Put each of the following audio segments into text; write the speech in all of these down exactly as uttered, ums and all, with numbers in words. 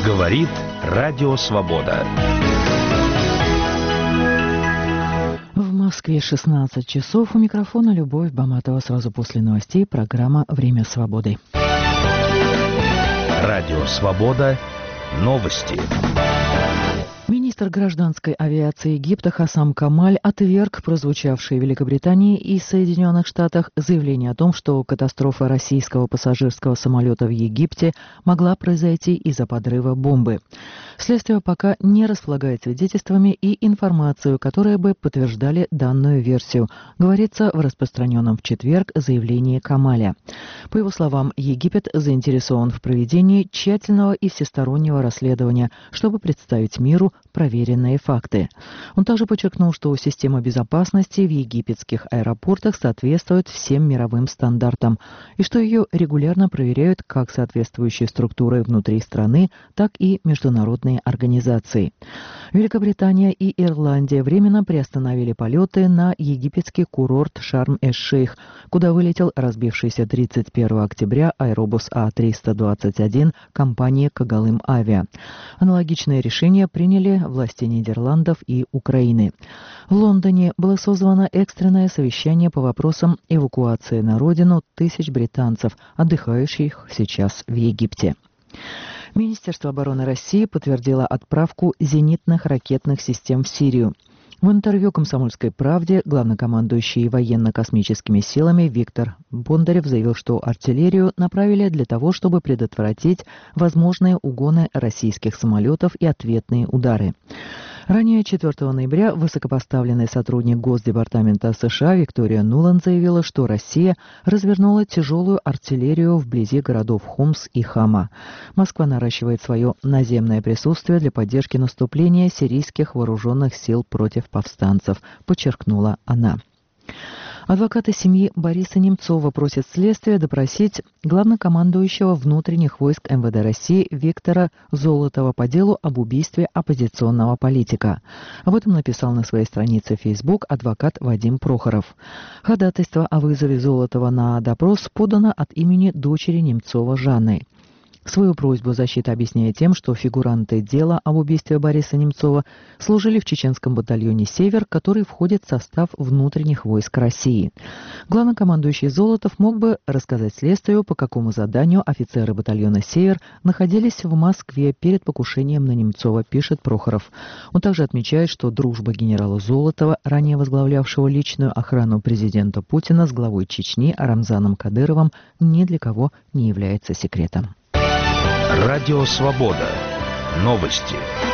Говорит Радио Свобода. В Москве шестнадцать часов. У микрофона Любовь Баматова. Сразу после новостей программа «Время свободы». Радио Свобода. Новости. Министр гражданской авиации Египта Хасам Камаль отверг прозвучавшие в Великобритании и Соединенных Штатах заявление о том, что катастрофа российского пассажирского самолета в Египте могла произойти из-за подрыва бомбы. Следствие пока не располагает свидетельствами и информацию, которые бы подтверждали данную версию, говорится в распространенном в четверг заявлении Камаля. По его словам, Египет заинтересован в проведении тщательного и всестороннего расследования, чтобы представить миру проверенные факты. Он также подчеркнул, что система безопасности в египетских аэропортах соответствует всем мировым стандартам и что ее регулярно проверяют как соответствующие структуры внутри страны, так и международные организации. Великобритания и Ирландия временно приостановили полеты на египетский курорт Шарм-эш-Шейх, куда вылетел разбившийся тридцать первого октября аэробус А триста двадцать один компании «Когалым Авиа». Аналогичное решение приняли власти Нидерландов и Украины. В Лондоне было созвано экстренное совещание по вопросам эвакуации на родину тысяч британцев, отдыхающих сейчас в Египте. Министерство обороны России подтвердило отправку зенитных ракетных систем в Сирию. В интервью «Комсомольской правде» главнокомандующий военно-космическими силами Виктор Бондарев заявил, что артиллерию направили для того, чтобы предотвратить возможные угоны российских самолетов и ответные удары. Ранее, четвёртого ноября, высокопоставленный сотрудник Госдепартамента США Виктория Нуланд заявила, что Россия развернула тяжелую артиллерию вблизи городов Хомс и Хама. Москва наращивает свое наземное присутствие для поддержки наступления сирийских вооруженных сил против повстанцев, подчеркнула она. Адвокаты семьи Бориса Немцова просят следствия допросить главнокомандующего внутренних войск эм вэ дэ России Виктора Золотова по делу об убийстве оппозиционного политика. Об этом написал на своей странице в Facebook адвокат Вадим Прохоров. Ходатайство о вызове Золотова на допрос подано от имени дочери Немцова Жанны. Свою просьбу защита объясняет тем, что фигуранты дела об убийстве Бориса Немцова служили в чеченском батальоне «Север», который входит в состав внутренних войск России. Главнокомандующий Золотов мог бы рассказать следствию, по какому заданию офицеры батальона «Север» находились в Москве перед покушением на Немцова, пишет Прохоров. Он также отмечает, что дружба генерала Золотова, ранее возглавлявшего личную охрану президента Путина, с главой Чечни Рамзаном Кадыровым, ни для кого не является секретом. Радио Свобода. Новости.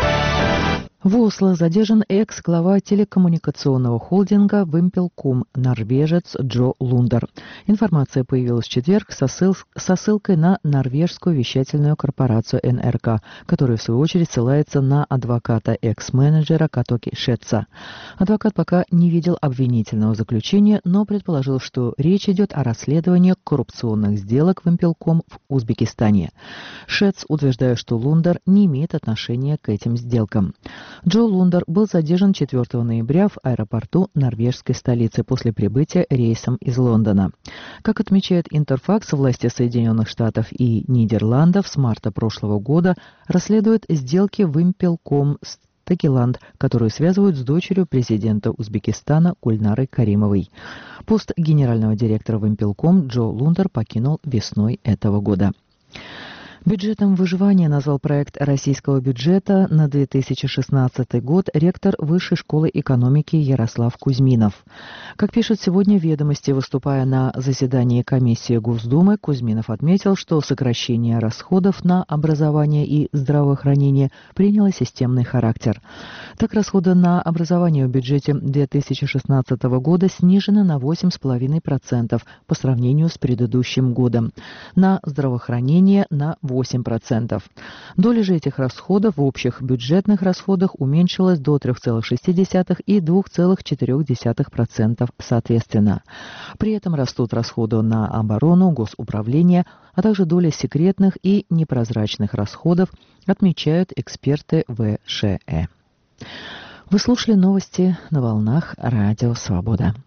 В Осло задержан экс-глава телекоммуникационного холдинга «Вимпелком» норвежец Джо Лундер. Информация появилась в четверг со, ссыл... со ссылкой на норвежскую вещательную корпорацию эн эр ка, которая в свою очередь ссылается на адвоката экс-менеджера Катоки Шетца. Адвокат пока не видел обвинительного заключения, но предположил, что речь идет о расследовании коррупционных сделок «Вимпелком» в Узбекистане. Шетц утверждает, что Лундер не имеет отношения к этим сделкам. Джо Лундер был задержан четвёртого ноября в аэропорту норвежской столицы после прибытия рейсом из Лондона. Как отмечает Интерфакс, власти Соединенных Штатов и Нидерландов с марта прошлого года расследуют сделки Вимпелком с Тагиланд, которую связывают с дочерью президента Узбекистана Гульнарой Каримовой. Пост генерального директора Вимпелком Джо Лундер покинул весной этого года. Бюджетом выживания назвал проект российского бюджета на две тысячи шестнадцатый год ректор Высшей школы экономики Ярослав Кузьминов. Как пишут сегодня «Ведомости», выступая на заседании комиссии Госдумы, Кузьминов отметил, что сокращение расходов на образование и здравоохранение приняло системный характер. Так, расходы на образование в бюджете две тысячи шестнадцатого года снижены на восемь целых пять десятых процента по сравнению с предыдущим годом, на здравоохранение на восемь процентов. Доля же этих расходов в общих бюджетных расходах уменьшилась до три целых шесть десятых и два целых четыре десятых процента соответственно. При этом растут расходы на оборону, госуправление, а также доля секретных и непрозрачных расходов, отмечают эксперты вэ ша э. Вы слушали новости на волнах Радио Свобода.